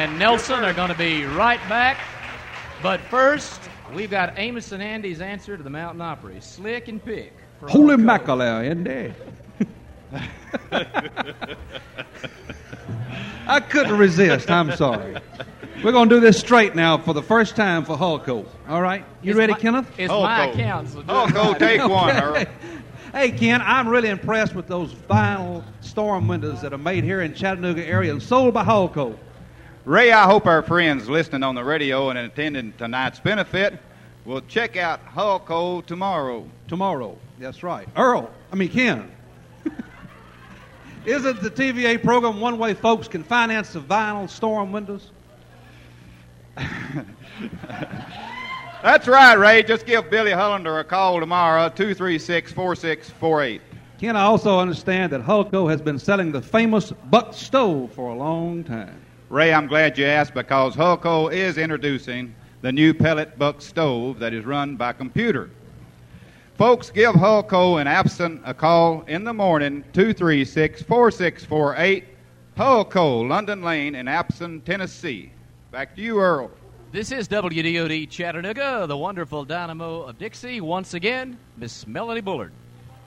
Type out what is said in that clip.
and Nelson are going to be right back. But first, we've got Amos and Andy's answer to the Mountain Opry. Slick and pick. Holy mackerel, Andy. I couldn't resist. I'm sorry. We're going to do this straight now for the first time for Hulko. All right? You ready, Kenneth? It's my account. So Hulko, take one, Earl. Hey, Ken, I'm really impressed with those vinyl storm windows that are made here in Chattanooga area and sold by Hulko. Ray, I hope our friends listening on the radio and attending tonight's benefit will check out Hulko tomorrow. Tomorrow. That's right. Ken. Isn't the TVA program one way folks can finance the vinyl storm windows? That's right, Ray. Just give Billy Hullender a call tomorrow, 236-4648. Ken, I also understand that Hulko has been selling the famous Buck stove for a long time. Ray, I'm glad you asked because Hulko is introducing the new pellet Buck stove that is run by computer. Folks, give Hulko and Abson a call in the morning, 236-4648, Hulko, London Lane in Abson, Tennessee. Back to you, Earl. This is WDOD Chattanooga, the wonderful Dynamo of Dixie. Once again, Miss Melanie Bullard.